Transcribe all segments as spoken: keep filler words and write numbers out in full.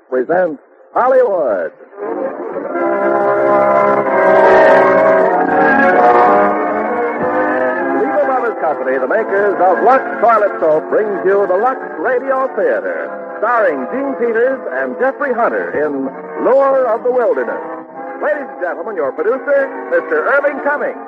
presents Hollywood. Lever Brothers Company, the makers of Lux Toilet Soap, brings you the Lux Radio Theater, starring Gene Peters and Jeffrey Hunter in Lure of the Wilderness. Ladies and gentlemen, your producer, Mister Irving Cummings.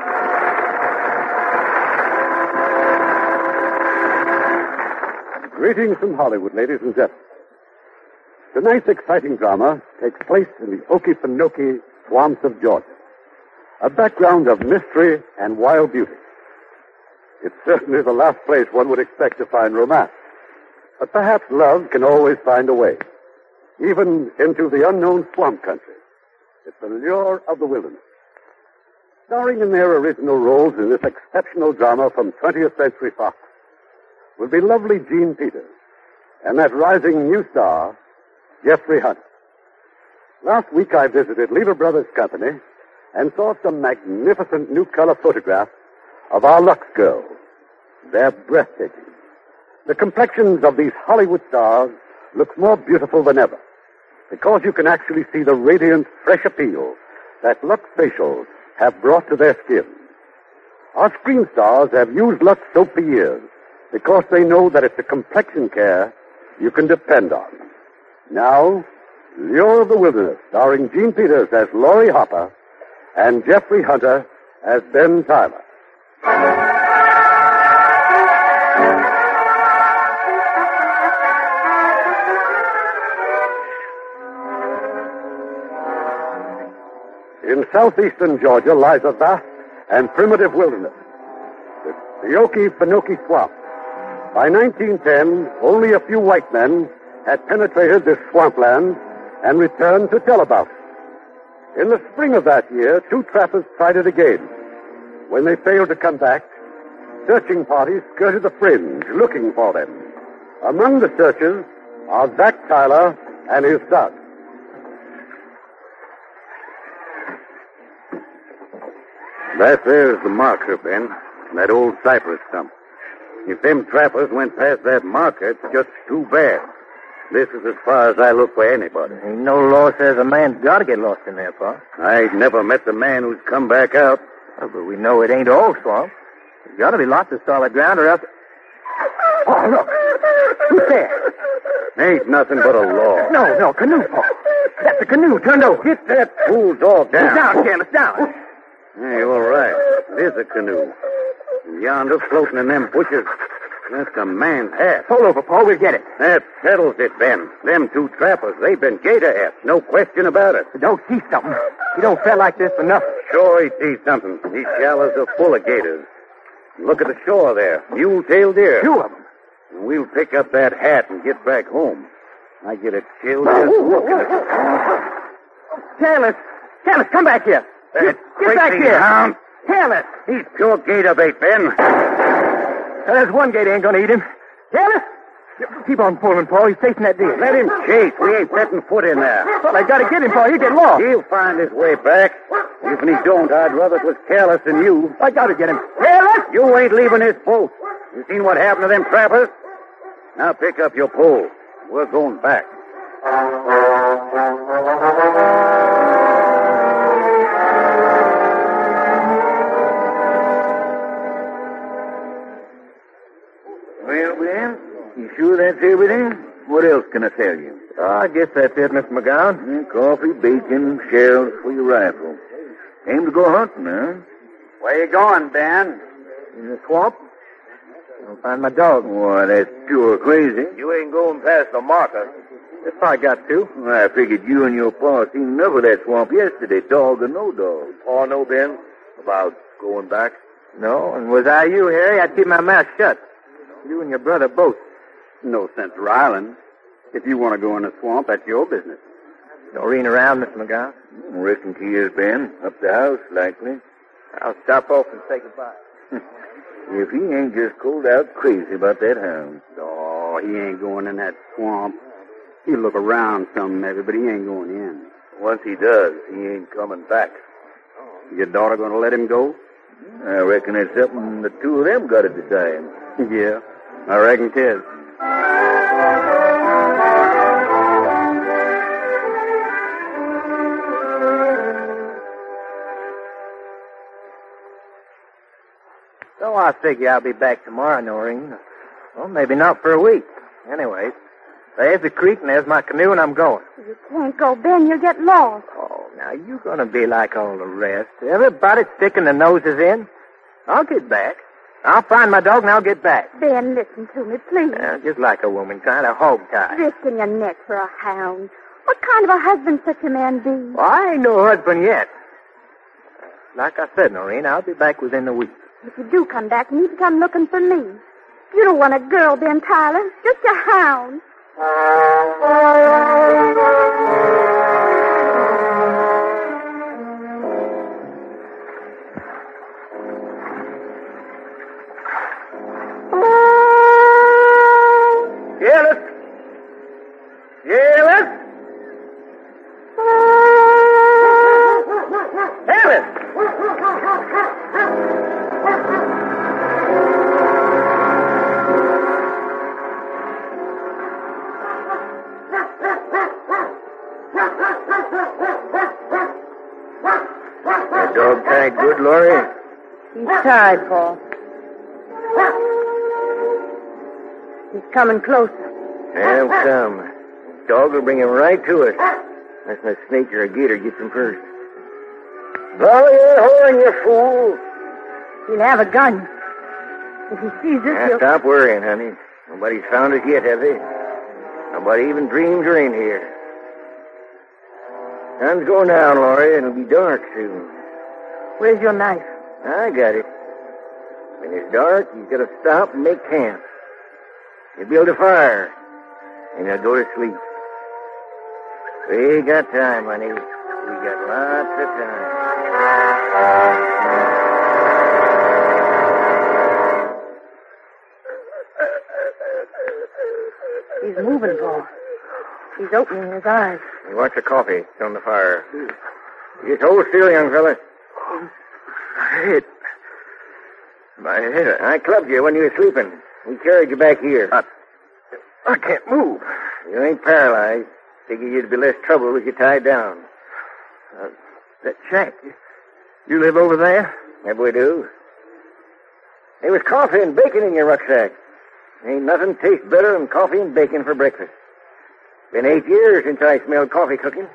Greetings from Hollywood, ladies and gentlemen. Tonight's exciting drama takes place in the Okefenokee swamps of Georgia, a background of mystery and wild beauty. It's certainly the last place one would expect to find romance, but perhaps love can always find a way, even into the unknown swamp country. It's the lure of the wilderness. Starring in their original roles in this exceptional drama from twentieth Century Fox will be lovely Gene Peters and that rising new star, Jeffrey Hunter. Last week I visited Lever Brothers Company and saw some magnificent new color photographs of our Lux girls. They're breathtaking. The complexions of these Hollywood stars look more beautiful than ever because you can actually see the radiant, fresh appeal that Lux facials have brought to their skin. Our screen stars have used Lux soap for years because they know that it's a complexion care you can depend on. Now, Lure of the Wilderness, starring Gene Peters as Laurie Hopper and Jeffrey Hunter as Ben Tyler. In southeastern Georgia lies a vast and primitive wilderness, the Okefenokee Swamp. By nineteen ten, only a few white men had penetrated this swampland and returned to tell about it. In the spring of that year, two trappers tried it again. When they failed to come back, searching parties skirted the fringe looking for them. Among the searchers are Zach Tyler and his son. That there's the marker, Ben. That old cypress stump. If them trappers went past that marker, it's just too bad. This is as far as I look for anybody. Ain't no law says a man's got to get lost in there, Pa. I ain't never met the man who's come back out. Oh, but we know it ain't all swamp. There's got to be lots of solid ground or else... Oh, look. Who's there? Ain't nothing but a law. No, no, canoe, Pa. That's a canoe turned over. Get that fool dog down. Down, Careless, down. Hey, all right. There's a canoe. And yonder, floating in them bushes, that's a man's hat. Pull over, Paul. We'll get it. That settles it, Ben. Them two trappers, they've been gator hats. No question about it. Don't see something. You don't feel like this for nothing. Sure he sees something. These shallows are full of gators. Look at the shore there. Mule-tailed deer. Two of them. And we'll pick up that hat and get back home. I get a chill just looking at it. Careless. Careless, come back here. That Get back crazy here. hound. Careless. He's pure gator bait, Ben. There's one gator ain't gonna eat him. Careless. Keep on pulling, Paul. He's chasing that deer. Let him chase. We ain't setting foot in there. Well, I gotta get him, Paul. He'll get lost. He'll find his way back. If he don't, I'd rather it was Careless than you. I gotta get him. Careless! You ain't leaving this boat. You seen what happened to them trappers? Now pick up your pole. We're going back. Well, Ben, you sure that's everything? What else can I tell you? Oh, I guess that's it, Mister McGowan. Mm, coffee, bacon, shells for your rifle. Aim to go hunting, huh? Where you going, Ben? In the swamp? I'll find my dog. Why, that's pure crazy. You ain't going past the marker. If I got to. Well, I figured you and your pa seen enough of that swamp yesterday, dog or no dog. Oh, no, Ben? About going back? No, and was I you, Harry, I'd keep my mouth shut. You and your brother both. No sense riling. If you want to go in the swamp, that's your business. Doreen around, Mister McGowan? Reckon he is, Ben. Up the house, likely. I'll stop off and say goodbye. If he ain't just cold out crazy about that hound. Oh, he ain't going in that swamp. He'll look around some, maybe, but he ain't going in. Once he does, he ain't coming back. Your daughter going to let him go? I reckon it's something the two of them got to decide. Yeah, I reckon it is. I figure I'll be back tomorrow, Noreen. Well, maybe not for a week. Anyway, there's the creek and there's my canoe and I'm going. You can't go, Ben. You'll get lost. Oh, now you're going to be like all the rest. Everybody sticking their noses in. I'll get back. I'll find my dog and I'll get back. Ben, listen to me, please. Yeah, just like a woman trying to hog tie. Risking your neck for a hound. What kind of a husband such a man be? Well, I ain't no husband yet. Like I said, Noreen, I'll be back within the week. If you do come back, you need to come looking for me. You don't want a girl, Ben Tyler. Just a hound. Gillis! Gillis! Gillis! That dog tied good, Laurie? He's tied, Paul. He's coming closer. He'll come. Dog will bring him right to us. Unless a snake or a gator gets him first. Blow your horn, you fool. He'll have a gun. If he sees us, Now, he'll... stop worrying, honey. Nobody's found us yet, have they? Nobody even dreams we're in here. Sun's going down, Laurie. It'll be dark soon. Where's your knife? I got it. When it's dark, you gotta stop and make camp. You build a fire, and you'll go to sleep. We got time, honey. We got lots of time. He's moving, Paul. He's opening his eyes. You want your coffee? It's on the fire. You hold still, young fella. My head. My head. I clubbed you when you were sleeping. We carried you back here. I, I can't move. You ain't paralyzed. Figure you'd be less trouble if you tied down. Uh, that shack. You live over there? Yep, we do. There was coffee and bacon in your rucksack. Ain't nothing tastes better than coffee and bacon for breakfast. Been eight years since I smelled coffee cooking.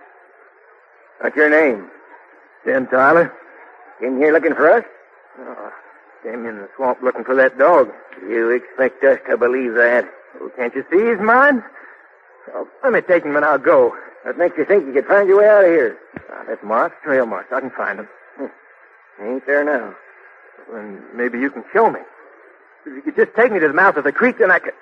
What's your name? Ben Tyler. Came here looking for us? Oh, came in the swamp looking for that dog. You expect us to believe that? Well, can't you see he's mine? Oh, let me take him and I'll go. What makes you think you could find your way out of here? Ah, that's marks, trail marks. I can find them. Hmm. Ain't there now. Then maybe you can show me. If you could just take me to the mouth of the creek, then I could...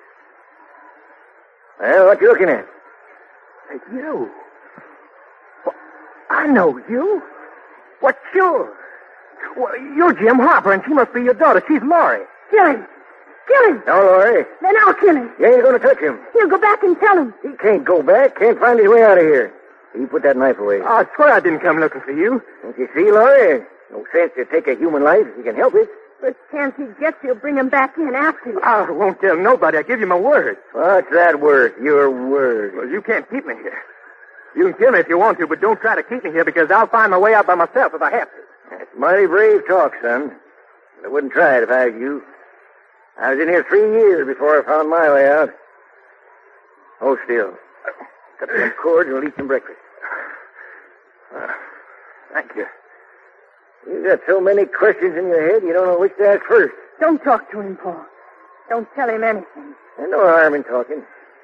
Well, what you looking at? Hey, you. Well, I know you. What's yours? Well, you're Jim Harper, and she must be your daughter. She's Laurie. Kill him. Kill him. No, Laurie. Then I'll kill him. You ain't going to touch him. He'll go back and tell him. He can't go back. Can't find his way out of here. You put that knife away. I swear I didn't come looking for you. Don't you see, Laurie? No sense to take a human life if you can help it. First chance he gets, he'll bring him back in after you. I won't tell nobody. I give you my word. What's that worth? Your word. Well, you can't keep me here. You can kill me if you want to, but don't try to keep me here because I'll find my way out by myself if I have to. That's mighty brave talk, son. But I wouldn't try it if I was you. I was in here three years before I found my way out. Hold still. Cut some cords and we'll eat some breakfast. Uh, thank you. You've got so many questions in your head, you don't know which to ask first. Don't talk to him, Paul. Don't tell him anything. There's no harm in talking.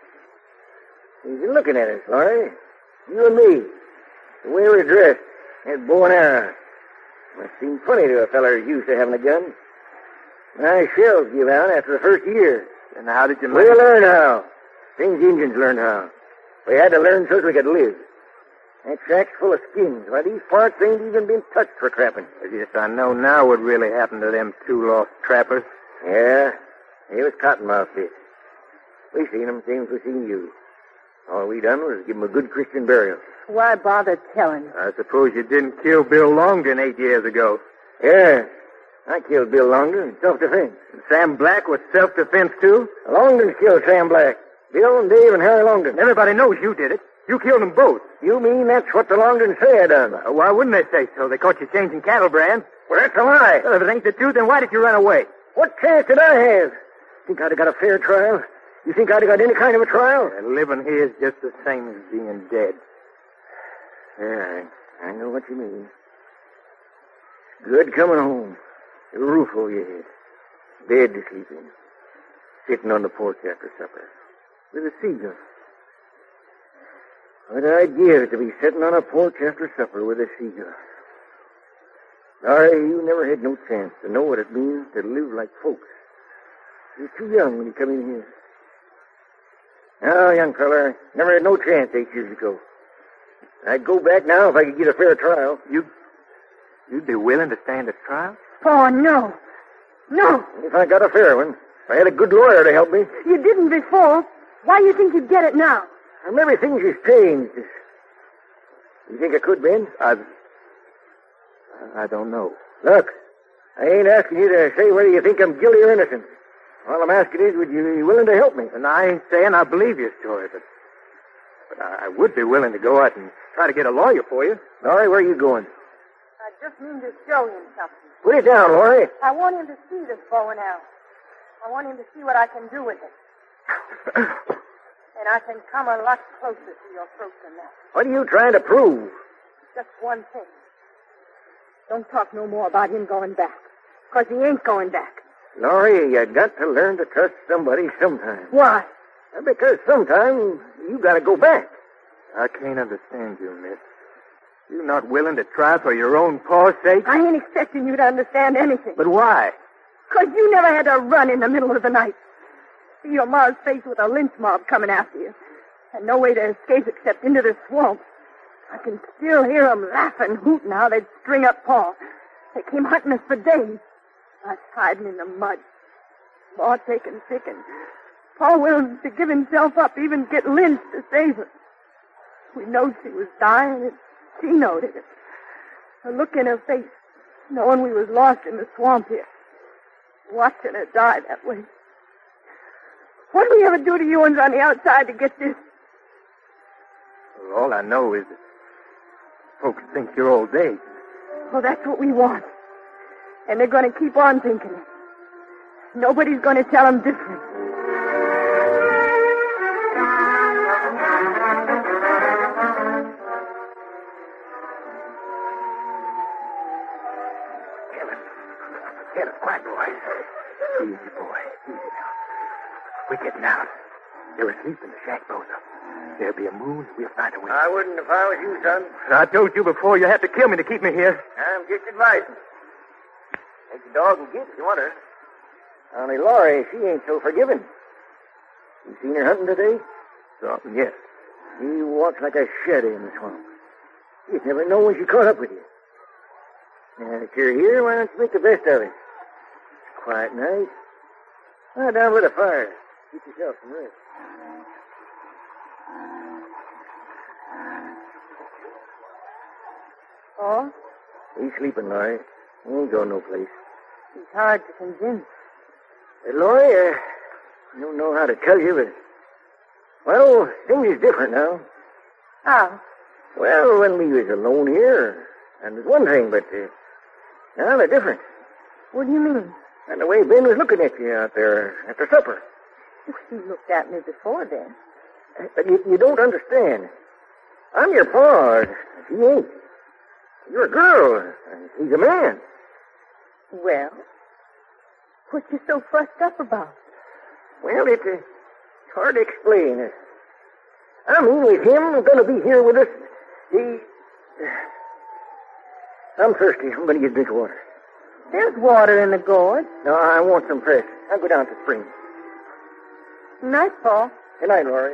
He's been looking at us, Laurie. You and me. The way we're dressed. That bow and arrow. Must seem funny to a feller who's used to having a gun. My shells give out after the first year. And how did you learn? We learned how. Things Indians learned how. We had to learn so we could live. That shack's full of skins. Why, these parts ain't even been touched for trapping. Yes, I know now what really happened to them two lost trappers. Yeah, they was cottonmouth fish. We seen them, same as we seen you. All we done was give them a good Christian burial. Why bother telling? I suppose you didn't kill Bill Longden eight years ago. Yeah, I killed Bill Longden in self-defense. And Sam Black was self-defense, too? Longden killed Sam Black. Bill and Dave and Harry Longden. Everybody knows you did it. You killed them both. You mean that's what the Longdons say I done? Uh, why wouldn't they say so? They caught you changing cattle brands. Well, that's a lie. Well, if it ain't the truth, then why did you run away? What chance did I have? Think I'd have got a fair trial? You think I'd have got any kind of a trial? And living here is just the same as being dead. Yeah, I, I know what you mean. Good coming home. A roof over your head. Bed to sleep in. Sitting on the porch after supper. With a seagull. What I'd give to be sitting on a porch after supper with a seagull. Sorry, you never had no chance to know what it means to live like folks. You're too young when you come in here. Now, young fella, never had no chance eight years ago. I'd go back now if I could get a fair trial. You, you'd be willing to stand a trial? Oh, no. No. If I got a fair one, if I had a good lawyer to help me. You didn't before. Why do you think you'd get it now? Well, maybe things has changed. You think I could, Ben? I... I don't know. Look, I ain't asking you to say whether you think I'm guilty or innocent. All I'm asking is, would you be willing to help me? And I ain't saying I believe your story, but... But I would be willing to go out and try to get a lawyer for you. Laurie, where are you going? I just mean to show him something. Put it down, Laurie. I want him to see this bow and arrow. I want him to see what I can do with it. And I can come a lot closer to your throat than that. What are you trying to prove? Just one thing. Don't talk no more about him going back. Because he ain't going back. Laurie, you got to learn to trust somebody sometime. Why? Because sometime you got to go back. I can't understand you, miss. You're not willing to try for your own paw's sake? I ain't expecting you to understand anything. But why? Because you never had to run in the middle of the night. See your ma's face with a lynch mob coming after you. And no way to escape except into the swamp. I can still hear 'em laughing, hooting how they'd string up Pa. They came hunting us for days. Us hiding in the mud. Ma taken sick and Pa willing to give himself up, even get lynched to save her. We knowed she was dying, and she knowed it. The look in her face, knowing we was lost in the swamp here. Watching her die that way. What did we ever do to you ones on the outside to get this? Well, all I know is that folks think you're old days. Well, that's what we want. And they're going to keep on thinking it. Nobody's going to tell them different. Kevin. Kevin, quiet, boy. Easy, boy. Easy now. We're getting out. They're asleep in the shack, both of them. There'll be a moon. We'll find a way. I wouldn't if I was you, son. I told you before you had to kill me to keep me here. I'm just advising. Take the dog and get if you want her. Only Laurie, she ain't so forgiving. You seen her hunting today? So, yes. She walks like a shadow in the swamp. You'd never know when she caught up with you. Now that you're here, why don't you make the best of it? Quiet night. Lie down by the fire. Get yourself some rest. Oh? He's sleeping, Laurie. He ain't going no place. He's hard to convince. Hey, Laurie, uh, I don't know how to tell you, but... Well, things is different now. How? Well, when we was alone here, and was one thing, but... Uh, now they're different. What do you mean? And the way Ben was looking at you out there after supper. Well, he looked at me before then. Uh, But you, you don't understand. I'm your pa, and he ain't. You're a girl, and he's a man. Well, what you so fussed up about? Well, it's uh, hard to explain. Uh, I mean, with him going to be here with us, he... Uh, I'm thirsty. I'm going to get a drink of water. There's water in the gourd. No, I want some fresh. I'll go down to the spring. Night, Paul. Good night, Laurie.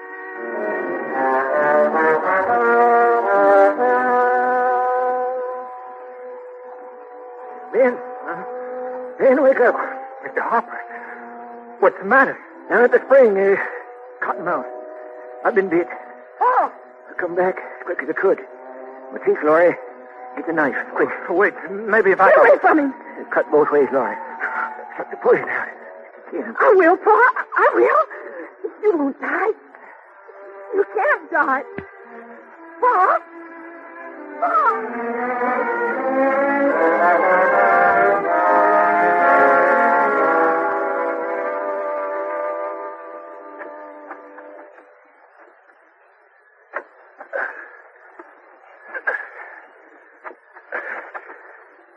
Ben, uh, Ben, wake up. Mister Harper, what's the matter? Down at the spring, uh, Cottonmouth. I've been bit. Paul! I'll come back as quick as I could. But see, Laurie, get the knife, quick. Wait, maybe if I... Get away from him. Cut both ways, Laurie. Suck the poison out. Get him. I will, Paul. I will. You won't die. You can't die. Paul? Paul?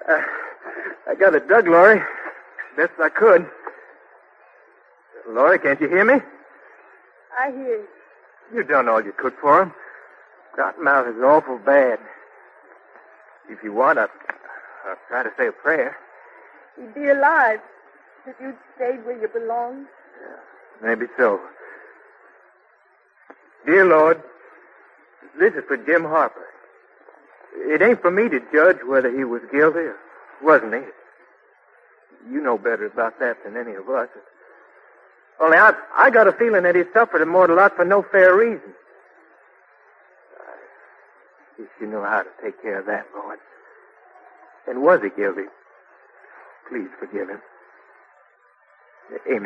Uh, I got it dug, Laurie. Best I could. Laurie, can't you hear me? I hear you. You done all you could for him. Cottonmouth is awful bad. If you want, I'll, I'll try to say a prayer. He'd be alive if you'd stayed where you belonged. Yeah, maybe so. Dear Lord, this is for Jim Harper. It ain't for me to judge whether he was guilty or wasn't he. You know better about that than any of us. Only I, I got a feeling that he suffered a mortal lot for no fair reason. I wish you knew how to take care of that, Lord. And was he guilty? Please forgive him. Amen.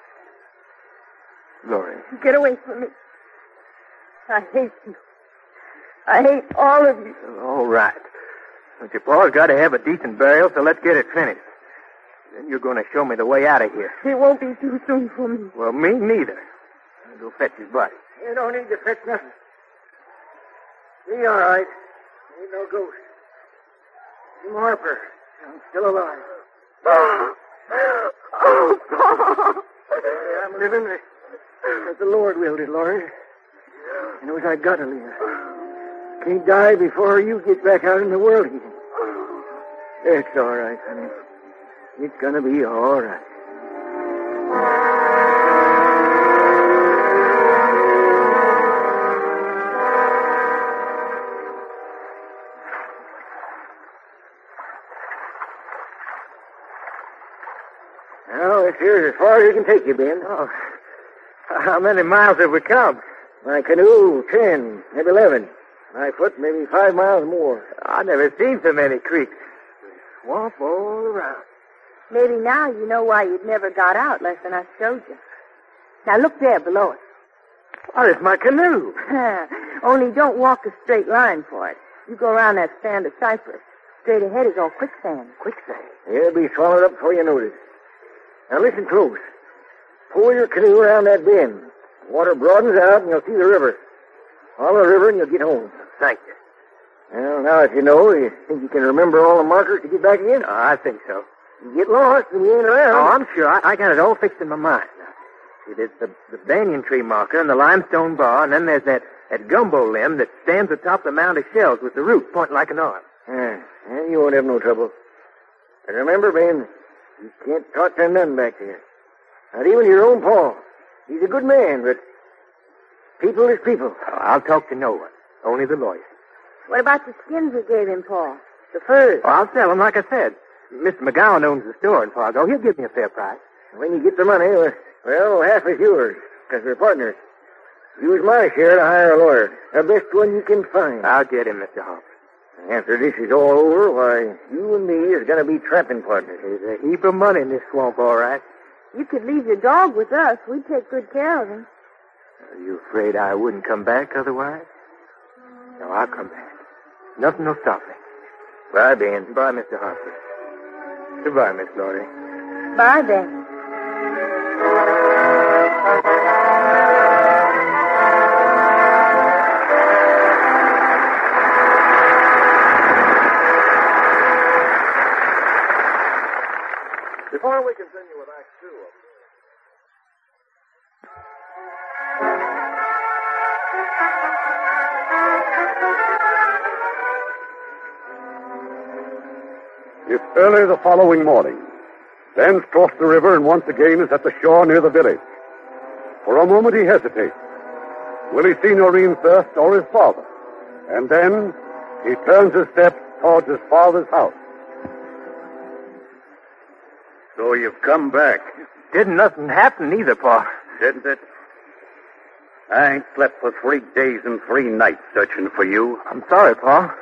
Laurie. Get away from me. I hate you. I hate all of you. All right. But your pa's got to have a decent burial, so let's get it finished. Then you're going to show me the way out of here. It won't be too soon for me. Well, me neither. I'll go fetch his body. You don't need to fetch nothing. Be all right. Ain't no ghost. Jim Harper. I'm still alive. Oh, Paul. I'm living as the Lord willed it, Laurie. You know, I gotta live. Can't die before you get back out in the world again. It's all right, honey. It's gonna be all right. Well, this here's as far as you can take you, Ben. Oh, how many miles have we come? My canoe, ten, maybe eleven. My foot, maybe five miles more. I've never seen so many creeks. Swamp all around. Maybe now you know why you'd never got out less than I showed you. Now look there below us. Oh, it's my canoe. Only don't walk a straight line for it. You go around that stand of cypress. Straight ahead is all quicksand. Quicksand? It'll be swallowed up before you notice. Now listen close. Pull your canoe around that bend. The water broadens out and you'll see the river. Follow the river and you'll get home. Thank you. Well, now if you know, you think you can remember all the markers to get back again? Oh, I think so. You get lost and we ain't around. Oh, I'm sure. I, I got it all fixed in my mind. See, there's the, the banyan tree marker and the limestone bar, and then there's that, that gumbo limb that stands atop the mound of shells with the root pointing like an arm. Yeah, yeah, you won't have no trouble. And remember, Ben, you can't talk to none back there. Not even your own pa. He's a good man, but people is people. Oh, I'll talk to no one. Only the lawyer. What about the skins we gave him, Paul? The furs? Oh, I'll sell them, like I said. Mister McGowan owns the store in Fargo. He'll give me a fair price. When you get the money, well, half is yours, because we're partners. Use my share to hire a lawyer. The best one you can find. I'll get him, Mister Harper. After this is all over, why, you and me is going to be trapping partners. There's a heap of money in this swamp, all right. You could leave your dog with us. We'd take good care of him. Are you afraid I wouldn't come back otherwise? No, I'll come back. Nothing will stop me. Bye, Ben. Goodbye, Mister Harper. Goodbye, Miss Laurie. Bye, Ben. Before we continue with Act Two of It's early the following morning. Ben's crossed the river and once again is at the shore near the village. For a moment he hesitates. Will he see Noreen first or his father? And then he turns his steps towards his father's house. So you've come back, Didn't nothing happen either, Pa. didn't it? I ain't slept for three days and three nights searching for you. I'm sorry, Pa.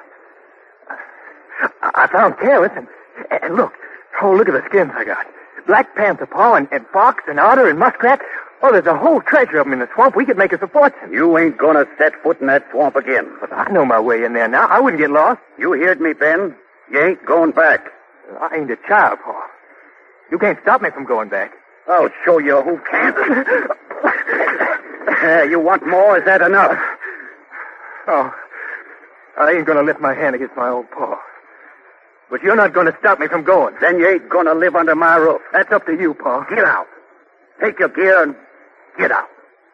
I, I found carrots and, and look. Oh, look at the skins I got. Black panther, Pa, and, and fox and otter and muskrat. Oh, there's a whole treasure of them in the swamp. We could make us a fortune. You ain't gonna set foot in that swamp again. But I know my way in there now. I wouldn't get lost. You heard me, Ben. You ain't going back. I ain't a child, Pa. You can't stop me from going back. I'll show you who can't. Uh, you want more? Is that enough? Oh, I ain't gonna lift my hand against my old Pa. But you're not going to stop me from going. Then you ain't gonna live under my roof. That's up to you, Pa. Get out. Take your gear and get out.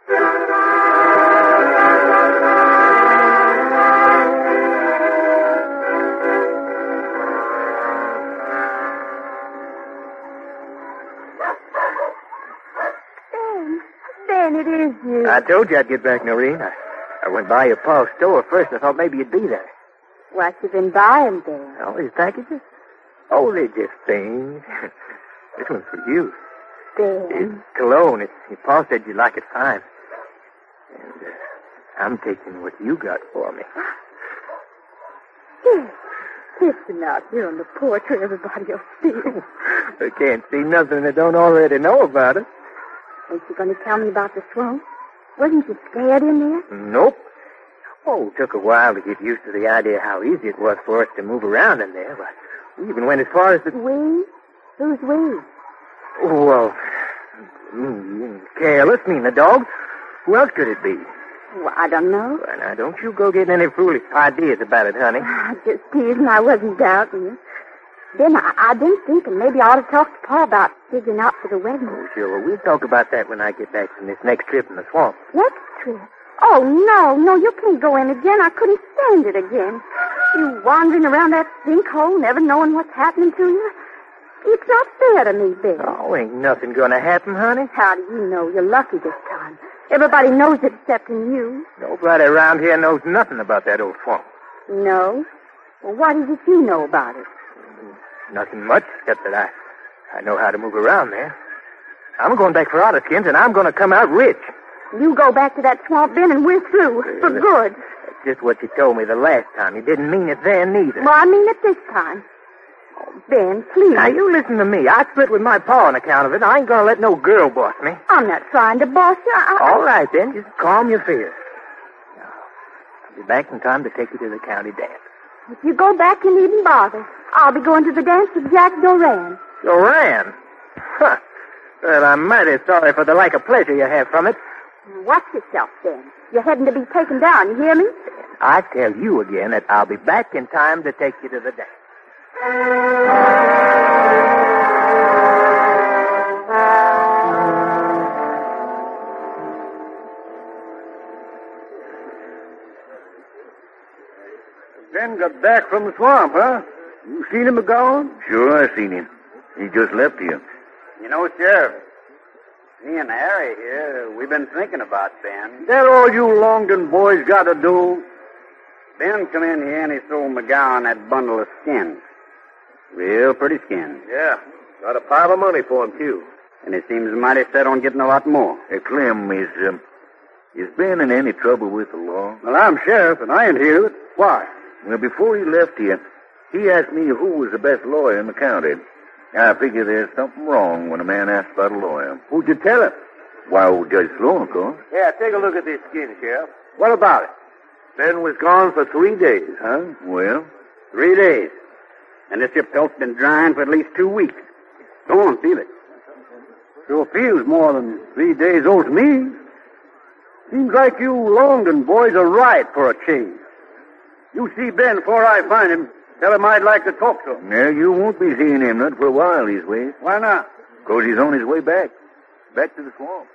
Ben, Ben, it is you. I told you I'd get back, Noreen. I, I went by your pa's store first. I thought maybe you'd be there. What you been buying, Ben? All these packages? Oh, they're just things. This one's for you. It's Ben. cologne. It, your pa said you'd like it fine. And uh, I'm taking what you got for me. Ben, listen out here on the porch where everybody will see you. They can't see nothing they don't already know about it. Ain't you going to tell me about the swamp? Wasn't you scared in there? Nope. Oh, it took a while to get used to the idea how easy it was for us to move around in there, but we even went as far as the... We? Who's we? Oh, well, mm, Careless, mean the dog. Who else could it be? Well, I don't know. Well, now, don't you go getting any foolish ideas about it, honey. I just teasing. I wasn't doubting you. Then I, I've been thinking maybe I ought to talk to Pa about figuring out for the wedding. Oh, sure. Well, we'll talk about that when I get back from this next trip in the swamp. Next trip? Oh, no, no, you can't go in again. I couldn't stand it again. You wandering around that sinkhole, never knowing what's happening to you. It's not fair to me, Ben. Oh, ain't nothing gonna happen, honey. How do you know? You're lucky this time. Everybody knows it excepting you. Nobody around here knows nothing about that old swamp. No? Well, what is it you know about it? Nothing much, except that I, I know how to move around there. I'm going back for otter skins, and I'm going to come out rich. You go back to that swamp, Ben, and we're through. For good. That's just what you told me the last time. You didn't mean it then, neither. Well, I mean it this time. Oh, Ben, please. Now, you listen to me. I split with my pa on account of it. I ain't going to let no girl boss me. I'm not trying to boss you. I, I... All right, then. Just calm your fears. Now, I'll be back in time to take you to the county dance. If you go back, you needn't bother. I'll be going to the dance with Jack Doran. Doran? Huh. Well, I'm mighty sorry for the lack of pleasure you have from it. Watch yourself, Ben. You're heading to be taken down, you hear me? I tell you again that I'll be back in time to take you to the dance. Ben got back from the swamp, huh? You seen him gone? Sure, I seen him. He just left here. You know, Sheriff, me and Harry here, we've been thinking about Ben. Is that all you Longdon boys got to do? Ben come in here and he sold McGowan that bundle of skins. Real pretty skins. Yeah, got a pile of money for him, too. And he seems mighty set on getting a lot more. Hey, Clem, is, um, is Ben in any trouble with the law? Well, I'm sheriff, and I ain't here. Why? Well, before he left here, he asked me who was the best lawyer in the county. I figure there's something wrong when a man asks about a lawyer. Who'd you tell him? Why, old Judge Sloan, of course. Yeah, take a look at this skin, Sheriff. What about it? Ben was gone for three days, huh? Well? Three days. And this here pelt's been drying for at least two weeks. Go on, feel it. Sure feels more than three days old to me. Seems like you Longdon boys are right for a change. You see Ben before I find him. Tell him I'd like to talk to him. Yeah, you won't be seeing him not for a while these ways. Why not? Because he's on his way back. Back to the swamp.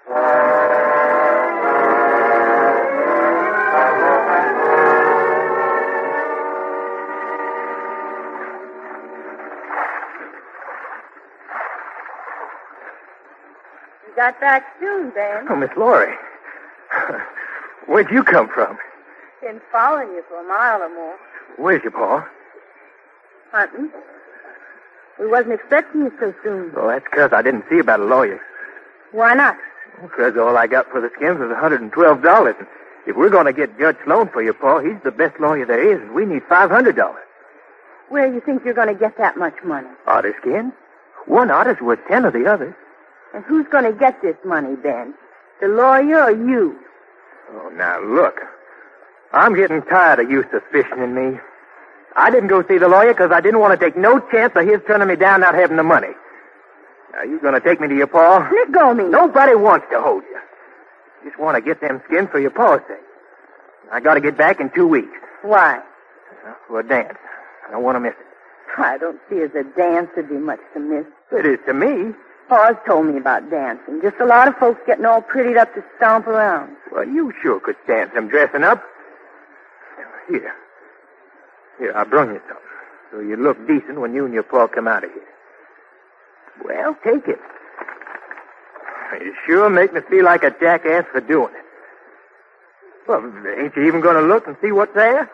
You got back soon, Ben. Oh, Miss Laurie. Where'd you come from? Been following you for a mile or more. Where's your pa? Hunting. We wasn't expecting you so soon. Well, that's because I didn't see about a lawyer. Why not? Because all I got for the skins was one hundred twelve dollars. And if we're going to get Judge Sloan for your pa, he's the best lawyer there is, and we need five hundred dollars. Where do you think you're going to get that much money? Otter skins? One otter's worth ten of the others. And who's going to get this money, Ben? The lawyer or you? Oh, now, look. I'm getting tired of you suspicioning me. I didn't go see the lawyer because I didn't want to take no chance of his turning me down not having the money. Now, you going to take me to your pa? Let go of me. Nobody wants to hold you. Just want to get them skins for your pa's sake. I got to get back in two weeks. Why? For a dance. I don't want to miss it. I don't see as a dance would be much to miss. It is to me. Pa's told me about dancing. Just a lot of folks getting all prettied up to stomp around. Well, you sure could stand some dressing up. Here. Here, I brung you something. So you look decent when you and your pa come out of here. Well, take it. You sure make me feel like a jackass for doing it. Well, ain't you even going to look and see what's there?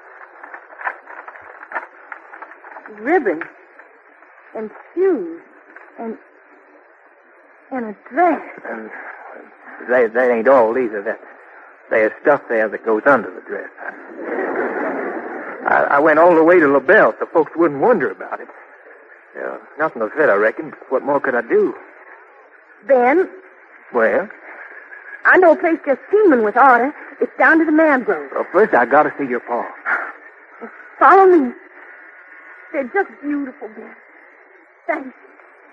Ribbon. And shoes. And... and a dress. And they, that ain't all either. That there's stuff there that goes under the dress. I, I went all the way to LaBelle so folks wouldn't wonder about it. Yeah, nothing will fit, I reckon. What more could I do? Ben? Well? I know a place just teeming with order. It's down to the mangrove. Well, first I gotta see your pa. Follow me. They're just beautiful, Ben. Thank you.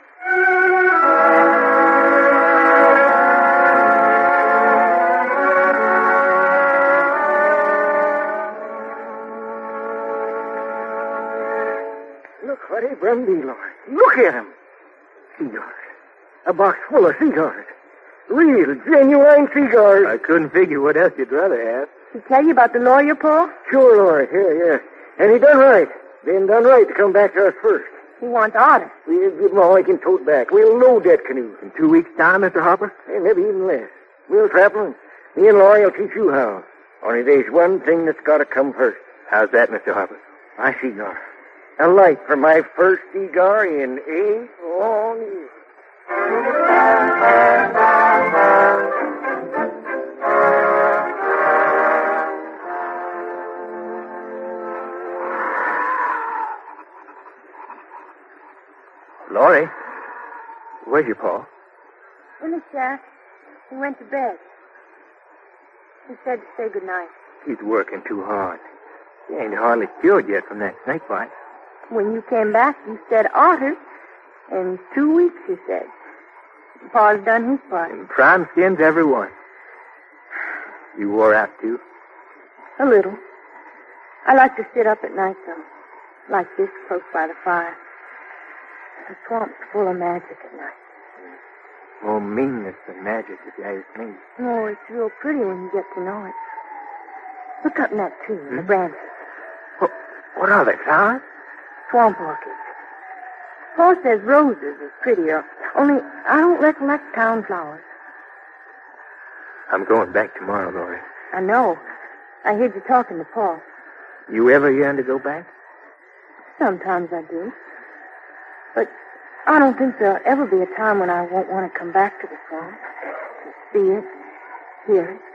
Look what he brought me, Lord. Look at him. Cigars. A box full of cigars. Real, genuine cigars. I couldn't figure what else you'd rather have. Did he tell you about the lawyer, Paul? Sure, Lord. Here, yeah. And he done right. Ben done right to come back to us first. He wants order. We'll give him all he can tote back. We'll load that canoe. In two weeks' time, Mister Harper? And maybe even less. We'll trapple him. Me and Laurie will teach you how. Only there's one thing that's got to come first. How's that, Mister Harper? My cigar. A light for my first cigar in eight long years. Laurie, where's your pa? In the shack. He went to bed. He said to say good night. He's working too hard. He ain't hardly cured yet from that snake bite. When you came back, you said otter. In two weeks, you said. Pa's done his part. And prime skins, every one. You wore out, too? A little. I like to sit up at night, though. Like this, close by the fire. The swamp's full of magic at night. More meanness than magic, if you ask me. Oh, it's real pretty when you get to know it. Look up in that tree, in the branches. What, what are they, flowers? Swamp orchids. Paul says roses is prettier, only I don't recollect town flowers. I'm going back tomorrow, Laurie. I know. I heard you talking to Paul. You ever yearn to go back? Sometimes I do. But I don't think there'll ever be a time when I won't want to come back to the swamp. To see it, hear it.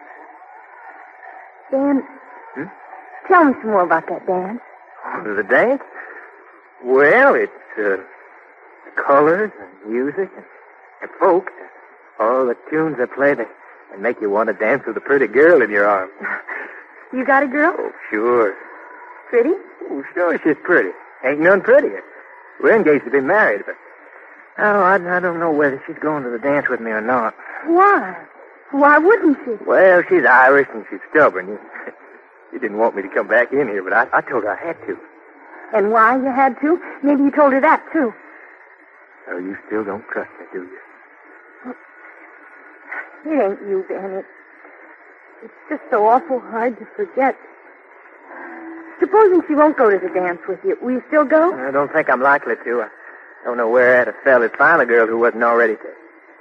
Dan, hmm? Tell me some more about that dance. The dance? Well, it's uh, colors and music and, and folks. All the tunes they play that and make you want to dance with a pretty girl in your arms. You got a girl? Oh, sure. Pretty? Oh, sure she's pretty. Ain't none prettier. We're engaged to be married, but... Oh, I, I don't know whether she's going to the dance with me or not. Why? Why wouldn't she? Well, she's Irish and she's stubborn. You, you didn't want me to come back in here, but I, I told her I had to. And why you had to? Maybe you told her that, too. Oh, you still don't trust me, do you? It ain't you, Ben. It, it's just so awful hard to forget. Supposing she won't go to the dance with you, will you still go? I don't think I'm likely to. I don't know where at a fella's find a girl who wasn't already to.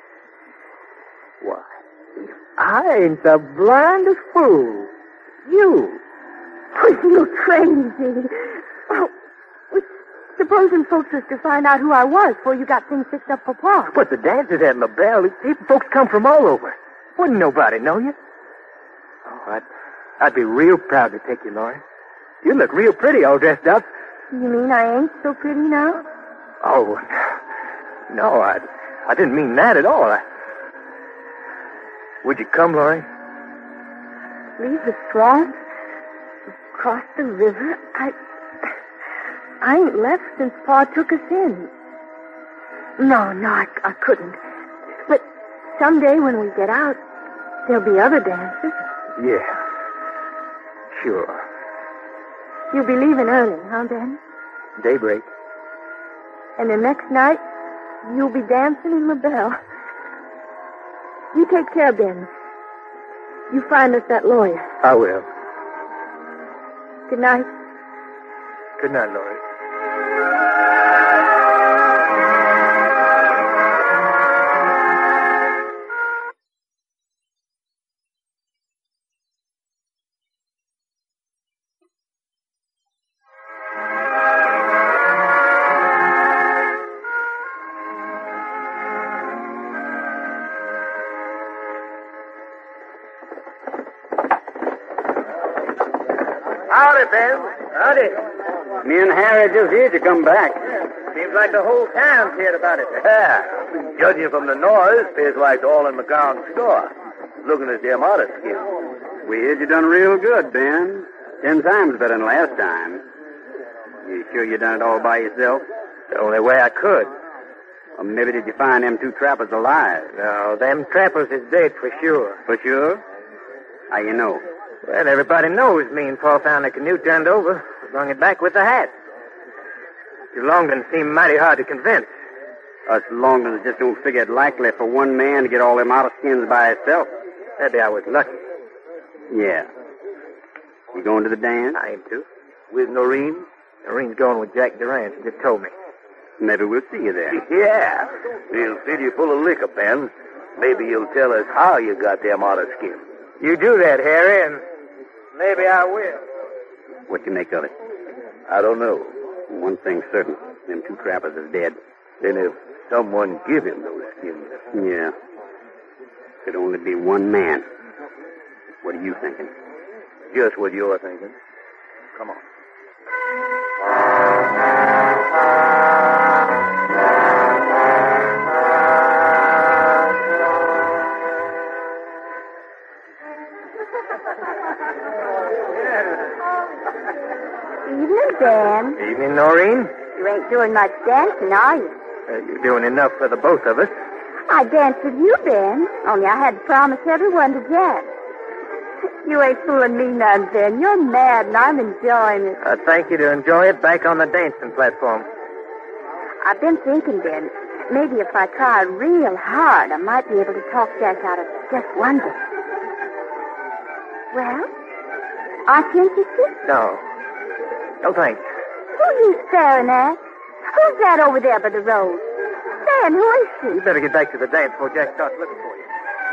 Why, I ain't the blindest fool. You. Oh, you crazy. Oh, supposing folks was to find out who I was before you got things fixed up for Pa. But the dances at LaBelle, people, folks come from all over. Wouldn't nobody know you? Oh, I'd, I'd be real proud to take you, Laurie. You look real pretty all dressed up. You mean I ain't so pretty now? Oh, no, I, I didn't mean that at all. I... Would you come, Laurie? Leave the swamp? Cross the river? I... I ain't left since Pa took us in. No, no, I, I couldn't. But someday when we get out, there'll be other dances. Yeah, sure. You'll be leaving early, huh, Ben? Daybreak. And the next night, you'll be dancing in LaBelle. You take care, Ben. You find us that lawyer. I will. Good night. Good night, Laurie. Howdy, Ben. Howdy. Me and Harry just here to come back. Seems like the whole town's heard about it. Yeah. Judging from the noise, appears like they're all in McGowan's store. Looking at them otter skins. We heard you done real good, Ben. Ten times better than last time. You sure you done it all by yourself? The only way I could. Or maybe did you find them two trappers alive? No, them trappers is dead for sure. For sure? How you know? Well, everybody knows me and Paul found the canoe turned over. Brung it back with the hat. You Longdon seemed mighty hard to convince. Us Longdons just don't figure it likely for one man to get all them otter skins by himself. Maybe I was lucky. Yeah. You going to the dance? I aim to. With Noreen? Noreen's going with Jack Durant. She just told me. Maybe we'll see you there. Yeah. We'll fill you full of liquor, Ben. Maybe you'll tell us how you got them otter skins. You do that, Harry, and maybe I will. What you make of it? I don't know. One thing's certain. Them two trappers is dead. Then if someone give him those skins... Yeah. Could only be one man. What are you thinking? Just what you're thinking. Come on. Evening, Dan. Evening, Noreen. You ain't doing much dancing, are you? Uh, you're doing enough for the both of us. I danced with you, Ben. Only I had to promise everyone to Jack. You ain't fooling me none, Ben. You're mad, and I'm enjoying it. I'd thank you to enjoy it back on the dancing platform. I've been thinking, Ben, maybe if I tried real hard, I might be able to talk Jack out of just one bit. Well, aren't you interested? No. No, thanks. Who are you staring at? Who's that over there by the road? Ben, who is she? You better get back to the dance before Jack starts looking for you.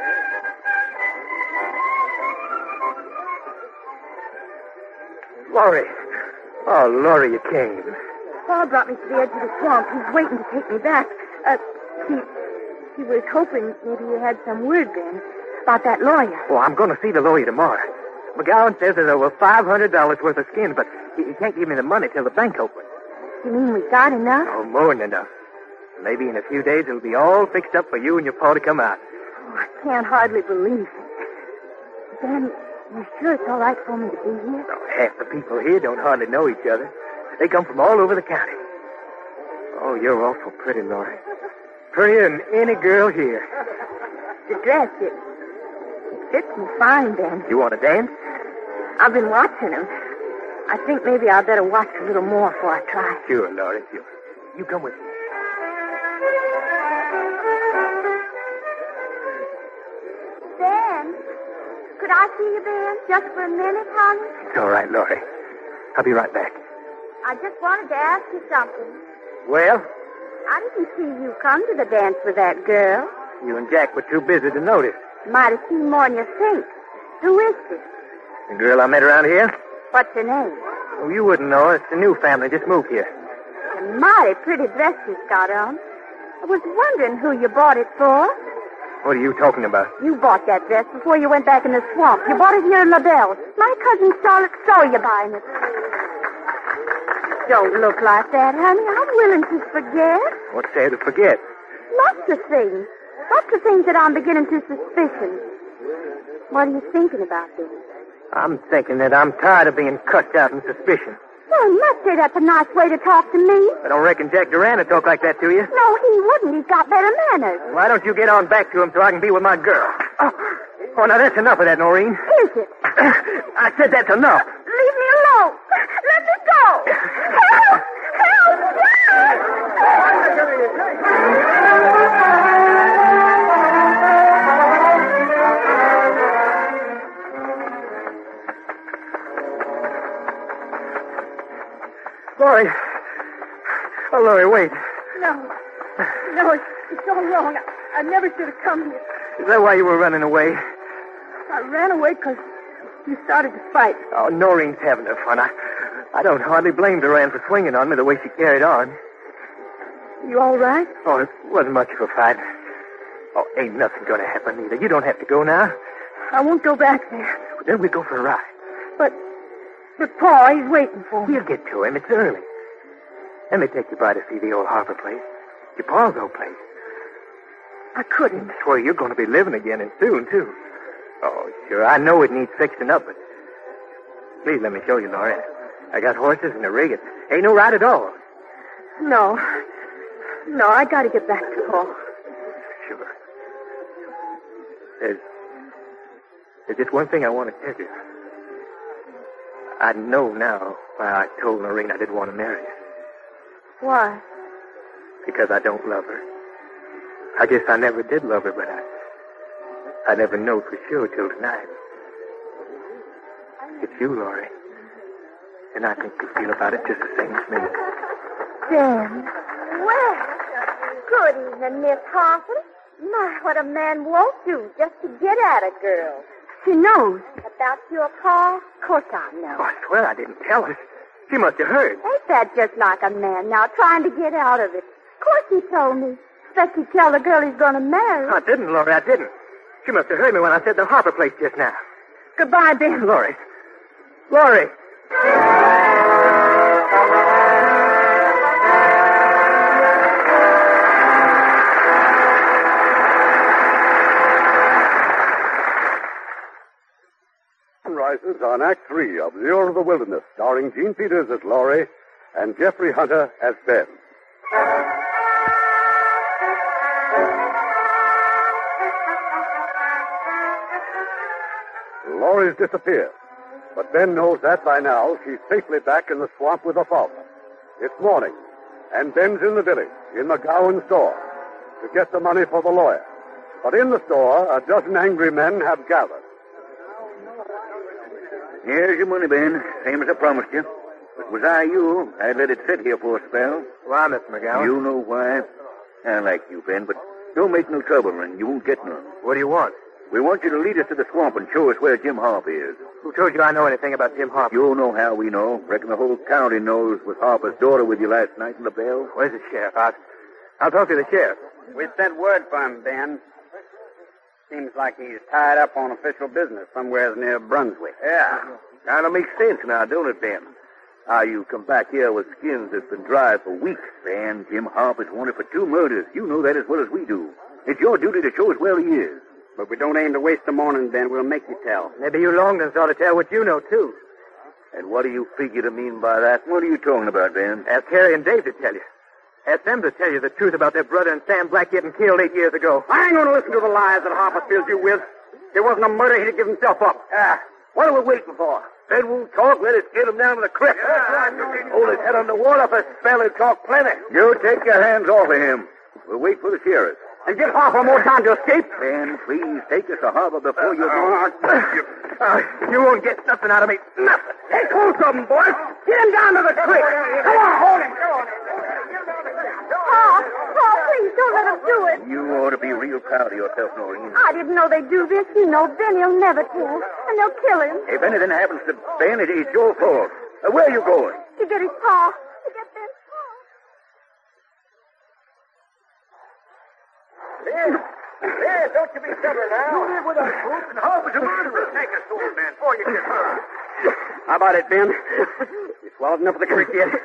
Laurie. Oh, Laurie, you came. Paul brought me to the edge of the swamp. He's waiting to take me back. Uh, he, he was hoping maybe you had some word, Ben, about that lawyer. Oh, I'm going to see the lawyer tomorrow. McGowan says there's over five hundred dollars worth of skins, but he, he can't give me the money till the bank opens. You mean we got enough? Oh, more than enough. Maybe in a few days it'll be all fixed up for you and your pa to come out. Oh, I can't hardly believe it. Ben, you sure it's all right for me to be here? Oh, half the people here don't hardly know each other. They come from all over the county. Oh, you're awful pretty, Laurie. Prettier than any girl here. The dress, it, it fits me fine, Ben. You want to dance? I've been watching him. I think maybe I'd better watch a little more before I try. Sure, Laurie, sure. You come with me. Ben, could I see you, Ben, just for a minute, honey? It's all right, Laurie. I'll be right back. I just wanted to ask you something. Well? I didn't see you come to the dance with that girl. You and Jack were too busy to notice. Might have seen more than you think. Who is she? The girl I met around here? What's her name? Oh, you wouldn't know. It's a new family. Just moved here. A mighty pretty dress she's got on. I was wondering who you bought it for. What are you talking about? You bought that dress before you went back in the swamp. You bought it here in LaBelle. My cousin Charlotte saw you buying it. Don't look like that, honey. I'm willing to forget. What's there to forget? Lots of things. Lots of things that I'm beginning to suspicion. What are you thinking about, then? I'm thinking that I'm tired of being cussed out in suspicion. Well, you must say that's a nice way to talk to me. I don't reckon Jack Duran would talk like that to you. No, he wouldn't. He's got better manners. Why don't you get on back to him so I can be with my girl? Oh, oh now that's enough of that, Noreen. Is it? I said that's enough. Leave me alone. Let me go. Help! Help! Laurie. Oh, Laurie, wait. No. No, it's, it's all wrong. I, I never should have come here. Is that why you were running away? I ran away because you started to fight. Oh, Noreen's having her fun. I, I don't hardly blame Duran for swinging on me the way she carried on. You all right? Oh, it wasn't much of a fight. Oh, ain't nothing going to happen either. You don't have to go now. I won't go back there. Well, then we go for a ride. But, but Paul, he's waiting for me. We'll get to him. It's early. Let me take you by to see the old Harper place. Your Paul's old place. I couldn't. That's where you're going to be living again and soon, too. Oh, sure, I know it needs fixing up, but please let me show you, Laurie. I got horses and a rig. It ain't no ride at all. No. No, I got to get back to Paul. Sure. There's, there's just one thing I want to tell you. I know now why I told Noreen I didn't want to marry her. Why? Because I don't love her. I guess I never did love her, but I, I never know for sure till tonight. It's you, Laurie. And I think you feel about it just the same as me. Dan. Well, good evening, Miss Harper. My, what a man won't do just to get at a girl. She knows. About your Paul? Of course I know. Oh, I swear I didn't tell her. She must have heard. Ain't that just like a man now, trying to get out of it? Of course he told me. Expect he'd tell the girl he's going to marry. I didn't, Laurie, I didn't. She must have heard me when I said the Harper place just now. Goodbye, Ben. Laurie. Laurie. Rises on Act Three of Lure of the Wilderness, starring Gene Peters as Laurie and Jeffrey Hunter as Ben. Laurie's disappeared, but Ben knows that by now she's safely back in the swamp with her father. It's morning, and Ben's in the village, in the Gowan store, to get the money for the lawyer. But in the store, a dozen angry men have gathered. Here's your money, Ben, same as I promised you. If it was I you, I'd let it sit here for a spell. Why, Mister McGowan? You know why. I like you, Ben, but don't make no trouble, and you won't get none. What do you want? We want you to lead us to the swamp and show us where Jim Harper is. Who told you I know anything about Jim Harper? You know how we know. Reckon the whole county knows with Harper's daughter with you last night in the bell. Where's the sheriff? I'll, I'll talk to the sheriff. We sent word for him, Ben. Seems like he's tied up on official business somewhere near Brunswick. Yeah. Kind of makes sense now, don't it, Ben? How you come back here with skins that's been dry for weeks, Ben. Jim Harper's wanted for two murders. You know that as well as we do. It's your duty to show us where he is. But we don't aim to waste the morning, Ben. We'll make you tell. Maybe you Longdons ought to tell what you know, too. And what do you figure to mean by that? What are you talking about, Ben? Ask Harry and Dave to tell you. Ask them to tell you the truth about their brother and Sam Black getting killed eight years ago. I ain't going to listen to the lies that Harper fills you with. If there wasn't a murder, he'd have given himself up. Ah, what are we waiting for? Ben won't talk. Let us get him down to the creek. Yeah, hold his head under water for a spell and talk plenty. You take your hands off of him. We'll wait for the sheriff. And give Harper more time to escape. Ben, please take us to Harper before you Uh, go. Uh, you won't get nothing out of me. Nothing. Take hold of him, boys. Get him down to the creek. Come on, hold him. Paul, Paul, please don't let him do it. You ought to be real proud of yourself, Noreen. I didn't know they'd do this. You know, Ben, he'll never tell. And they'll kill him. If anything happens to Ben, it is your fault. Uh, where are you going? To get his paw. To get Ben's paw. Ben, Ben, don't you be stubborn now. You live with us, folks, and Harper's a murderer. Take us to him, Ben, before you get hurt. How about it, Ben? You swallowed enough of the creek yet?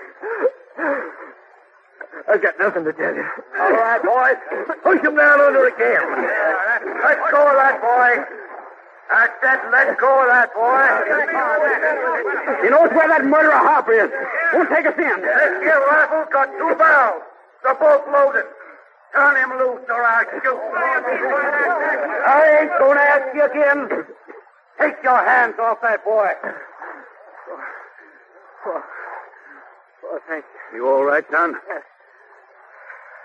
I've got nothing to tell you. All right, boys. Push him down under again. Let go of that boy. I said let go of that boy. He knows where that murderer Harper is. Won't take us in. This here rifle's got two barrels. They're both loaded. Turn him loose or I'll shoot. I ain't going to ask you again. Take your hands off that boy. Oh, oh thank you. You all right, son?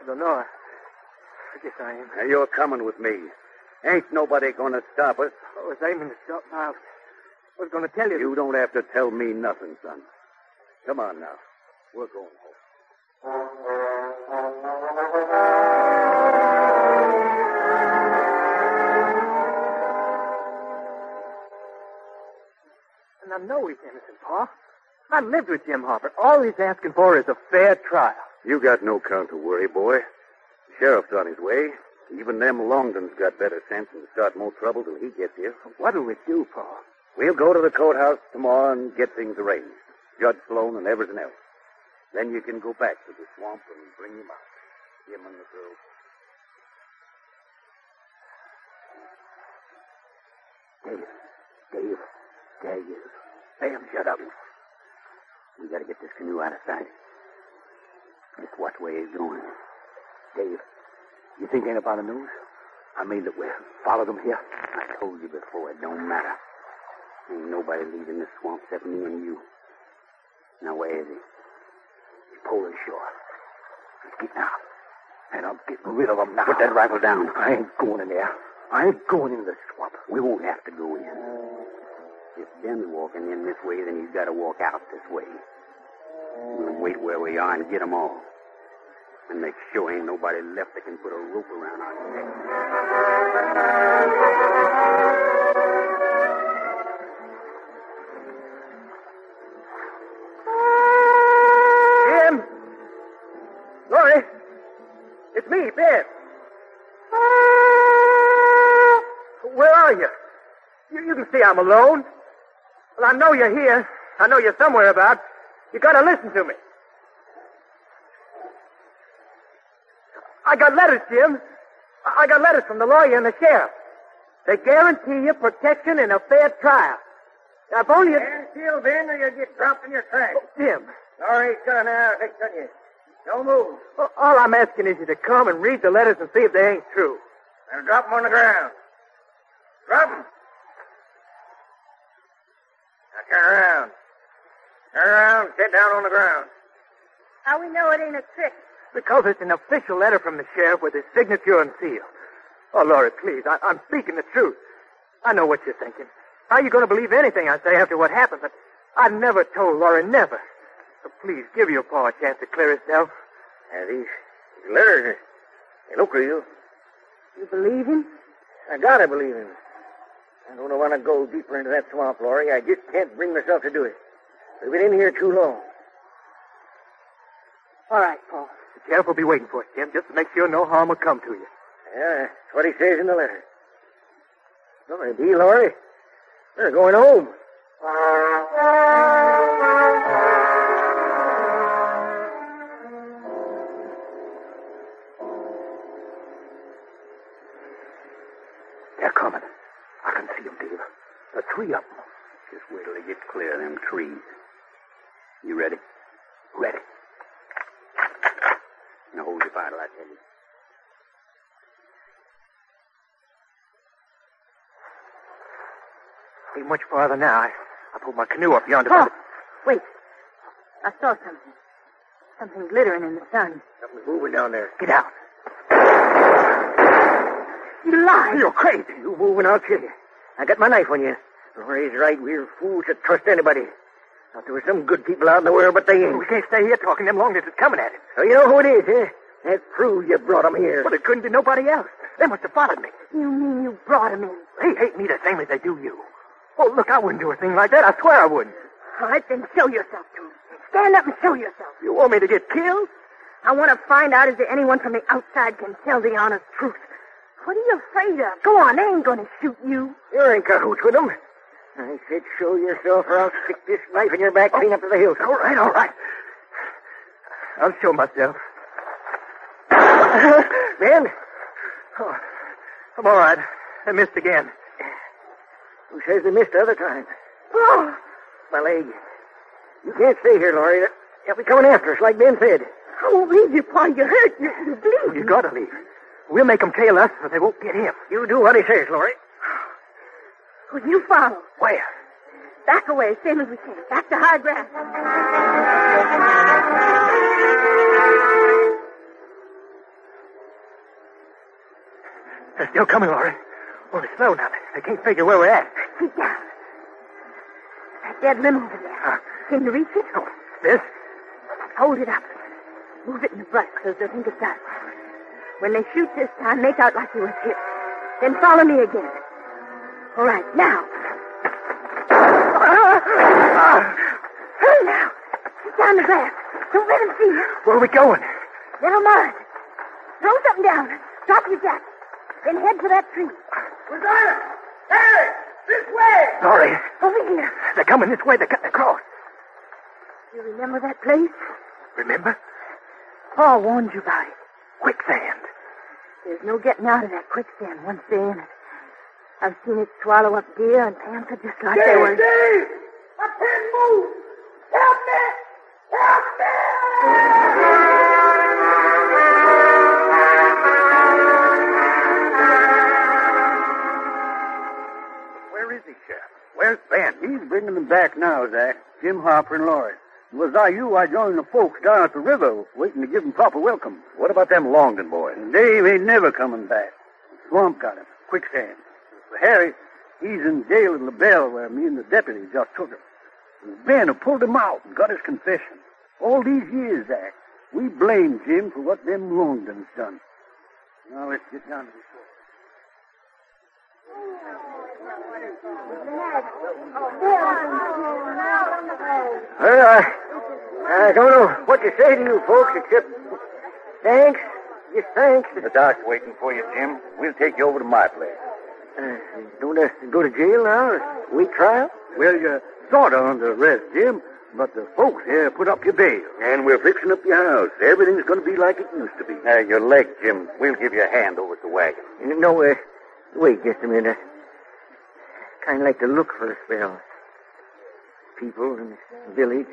I don't know. I, I guess I am. Now, you're coming with me. Ain't nobody gonna stop us. I was aiming to stop now. I was going to tell you. You don't have to tell me nothing, son. Come on now. We're going home. And I know he's innocent, Pa. I lived with Jim Harper. All he's asking for is a fair trial. You got no count to worry, boy. The sheriff's on his way. Even them Longdons got better sense and start more trouble till he gets here. What'll we do, Pa? We'll go to the courthouse tomorrow and get things arranged. Judge Sloan and everything else. Then you can go back to the swamp and bring him out. Him and the girl. Dave. Dave. There you is. Sam, shut up. We gotta get this canoe out of sight. Just watch where he's going. Dave, you think ain't about the news? I mean that we follow them here? I told you before, it don't matter. Ain't nobody leaving this swamp except me and you. Now, where is he? He's pulling shore. He's getting out. And I'm getting rid of him now. Put that rifle down. I ain't going in there. I ain't going into the swamp. We won't have to go in. If Ben's walking in this way, then he's got to walk out this way. We'll wait where we are and get them all. And make sure ain't nobody left that can put a rope around our necks. Jim! Lori! It's me, Ben. Where are you? you? You can see I'm alone. Well, I know you're here. I know you're somewhere about. You gotta listen to me. I got letters, Jim. I got letters from the lawyer and the sheriff. They guarantee you protection in a fair trial. I've only... Stand still, Ben, or you'll get dropped in your tracks. Oh, Jim. All right, son, now, fix on you. Don't move. Well, all I'm asking is you to come and read the letters and see if they ain't true. Now drop them on the ground. Drop them. Now turn around. Turn around and sit down on the ground. How we know it ain't a trick? Because it's an official letter from the sheriff with his signature and seal. Oh, Laura, please, I, I'm speaking the truth. I know what you're thinking. How are you going to believe anything I say after what happened? But I never told Laura, never. So please, give your pa a chance to clear himself. Now, these, these letters, they look real. You believe him? I gotta believe him. I don't want to go deeper into that swamp, Laurie. I just can't bring myself to do it. We've been in here too long. All right, Paul. The sheriff will be waiting for us, Jim, just to make sure no harm will come to you. Yeah, that's what he says in the letter. Sorry, B, Laurie. We're going home. They're coming. I can see them, Dave. The three of them. Just wait till they get clear of them trees. You ready? Ready. Now hold your fire till I tell you. Ain't much farther now. I, I pulled my canoe up yonder. Oh, wait. I saw something. Something glittering in the sun. Something's moving down there. Get out. You lie. You're crazy. You move and I'll kill you. I got my knife on you. Laurie's right. We're fools to trust anybody. Thought there were some good people out in the world, but they ain't. We can't stay here talking. Them long distance coming at him. So you know who it is, eh? That proves you brought them here. Well, there couldn't be nobody else. They must have followed me. You mean you brought him in? They hate me the same as they do you. Oh, look, I wouldn't do a thing like that. I swear I wouldn't. All right, then show yourself to him. Stand up and show yourself. You want me to get killed? I want to find out if there anyone from the outside can tell the honest truth. What are you afraid of? Go on, they ain't going to shoot you. You're in cahoots with them. I said show yourself or I'll stick this knife in your back clean up to the hilt. All right, all right. I'll show myself. Ben? Oh, I'm all right. I missed again. Who says they missed the other time? Oh, My leg. You can't stay here, Laurie. They'll be coming after us, like Ben said. I won't leave you, Pa. You're hurt. You, you bleed. You gotta leave. We'll make them tail us so they won't get him. You do what he says, Laurie. Well, you follow. Where? Back away, same as we came. Back to high grass. They're still coming, Laurie. Only slow now. They can't figure where we're at. Keep down. That dead limb over there. Huh? Can you reach it? Oh, this? Hold it up. Move it in the brush so they'll think it's us. When they shoot this time, make out like you were hit. Then follow me again. All right, now. Hurry now. Get down the grass. Don't let them see you. Where are we going? Never mind. Throw something down. Drop your jacket. Then head for that tree. Rosanna! Harry! This way! Laurie, Over here. they're coming this way. They're cutting across. You remember that place? Remember? Paul warned you about it. Quicksand. There's no getting out of that quicksand once they're in it. I've seen it swallow up deer and panther just like they were. Dave! I can't move! Help me! Help me! Where is he, Sheriff? Where's Ben? He's bringing them back now, Zach. Jim Harper and Laurie. Was I you, I joined the folks down at the river, waiting to give them proper welcome. What about them Longden boys? Dave ain't never coming back. The swamp got him. Quicksand. For Harry, he's in jail in LaBelle where me and the deputy just took him. And Ben who pulled him out and got his confession. All these years, Zach, we blame Jim for what them Longdons done. Now let's get down to the shore. Well, I, I don't know what to say to you folks except thanks. Yes, thanks. The doc's waiting for you, Jim. We'll take you over to my place. Uh, don't uh, go to jail now? Week trial? Well, you're sort of under arrest, Jim, but the folks here put up your bail. And we're fixing up your house. Everything's going to be like it used to be. Now, your leg, Jim. We'll give you a hand over at the wagon. No, uh, wait just a minute. Kind of like to look for a spell. People in the village.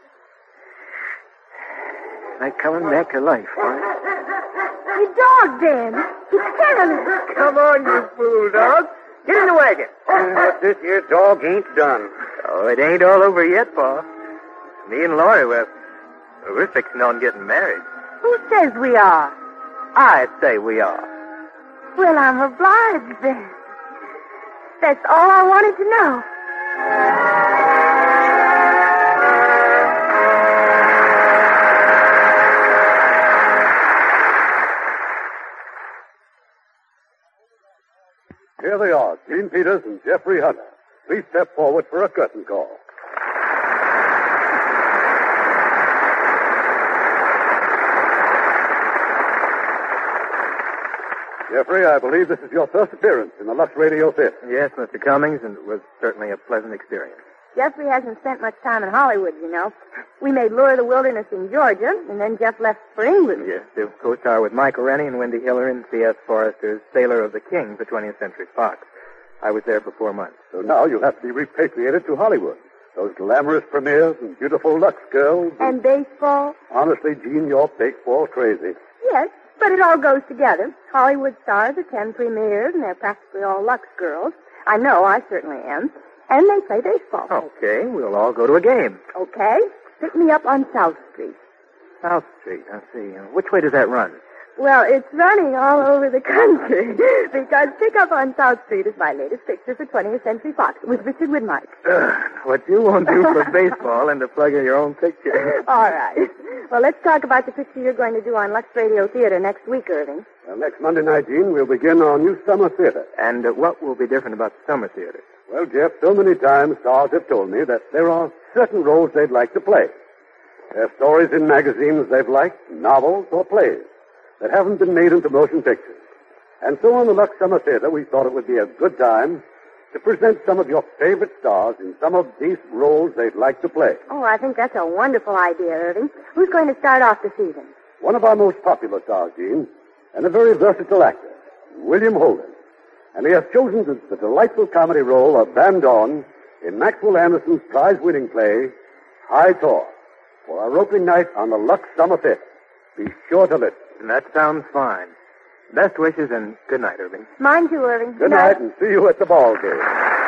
Like coming back to life, right? Your dog, Dan. He's careless. Come on, you fool dog. Get in the wagon. But this here dog ain't done. Oh, it ain't all over yet, Pa. Me and Laurie, we're, we're fixing on getting married. Who says we are? I'd say we are. Well, I'm obliged then. That's all I wanted to know. Here they are, Gene Peters and Jeffrey Hunter. Please step forward for a curtain call. Jeffrey, I believe this is your first appearance in the Lux Radio Theater. Yes, Mister Cummings, and it was certainly a pleasant experience. Jeffrey hasn't spent much time in Hollywood, you know. We made Lure of the Wilderness in Georgia, and then Jeff left for England. Yes, to co-star with Michael Rennie and Wendy Hiller in C S. Forrester's Sailor of the King for twentieth Century Fox. I was there for four months. So now you'll have to be repatriated to Hollywood. Those glamorous premieres and beautiful Lux girls. And baseball? Honestly, Gene, you're baseball crazy. Yes, but it all goes together. Hollywood stars attend premieres, and they're practically all Lux girls. I know, I certainly am. And they play baseball. Okay, we'll all go to a game. Okay. Pick me up on South Street. South Street, let's see. Which way does that run? Well, it's running all over the country, because Pick Up on South Street is my latest picture for twentieth Century Fox with Richard Widmark. Uh, what you won't do for baseball and the plug of your own picture. All right. Well, let's talk about the picture you're going to do on Lux Radio Theater next week, Irving. Well, next Monday night, Gene, we'll begin our new summer theater. And uh, what will be different about the summer theater? Well, Jeff, so many times stars have told me that there are certain roles they'd like to play. There are stories in magazines they've liked, novels or plays that haven't been made into motion pictures. And so on the Lux Summer Theater, we thought it would be a good time to present some of your favorite stars in some of these roles they'd like to play. Oh, I think that's a wonderful idea, Irving. Who's going to start off the season? One of our most popular stars, Gene, and a very versatile actor, William Holden. And he has chosen the, the delightful comedy role of Van Dorn in Maxwell Anderson's prize-winning play, High Tor, for our opening night on the Lux Summer Theater. Be sure to listen. That sounds fine. Best wishes and good night, Irving. Mine too, Irving. Good night, and see you at the ball game.